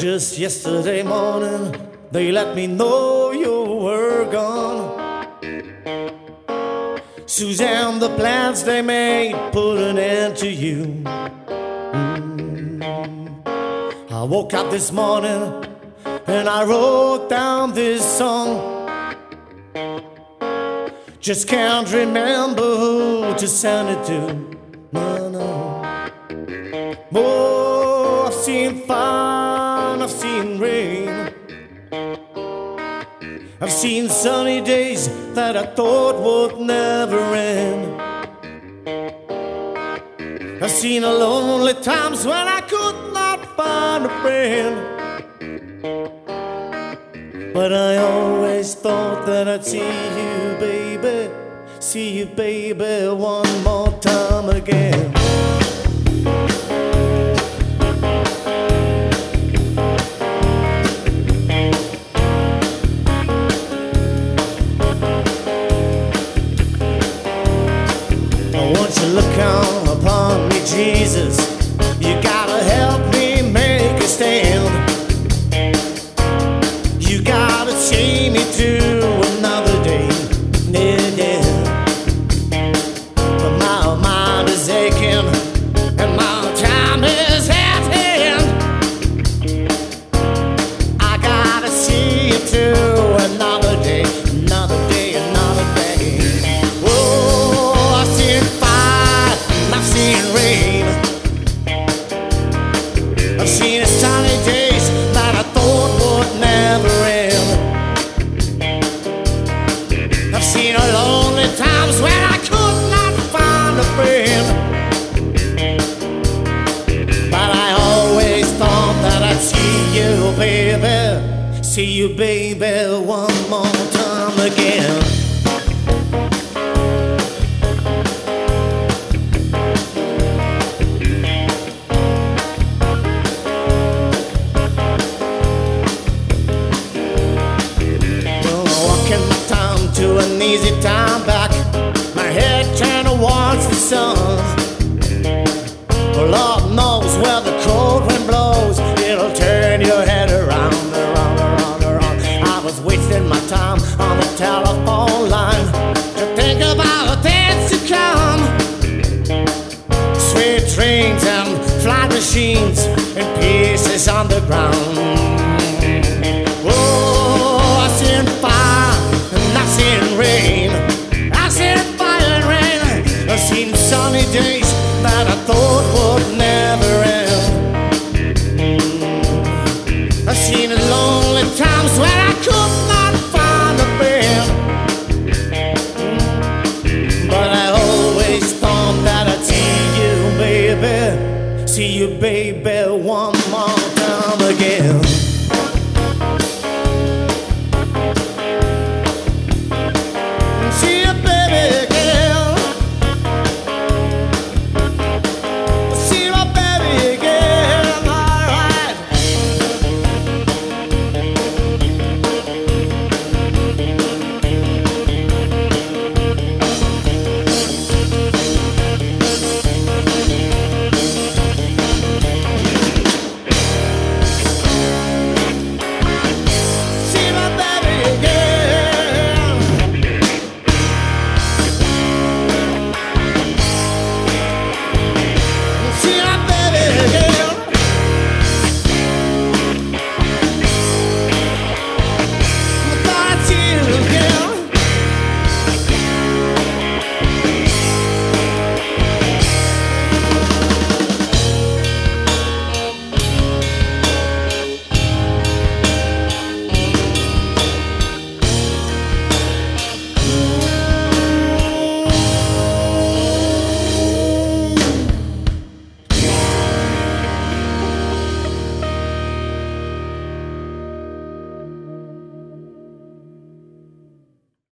Just yesterday morning, they let me know you were gone. Suzanne, the plans they made put an end to you. I woke up this morning and I wrote down this song. Just can't remember who to send it to. No, no. Oh, I've seen fire, I've seen rain. I've seen sunny days that I thought would never end. I've seen lonely times when I could not find a friend. But I always thought that I'd see you, baby, one more time again. Won't you look on upon me, Jesus? You gotta help me make a stand. You gotta see me to another day. Yeah. My mind is aching and my time is at hand. I gotta see you to another day, another day, another day. Oh, I've seen fire, I've seen rain. I've seen sunny days that I thought would never end. I've seen lonely times when I could not find a friend. But I always thought that I'd see you, baby, one more time again. To an easy time back, my head turned towards the sun. Oh, Lord knows where the cold wind blows, it'll turn your head around. I was wasting my time on the telephone line to think about things to come. Sweet dreams and flight machines and pieces on the ground. Oh, I seen fire and I've seen rain. I've seen fire and rain. I've seen sunny days that I thought would never end. I've seen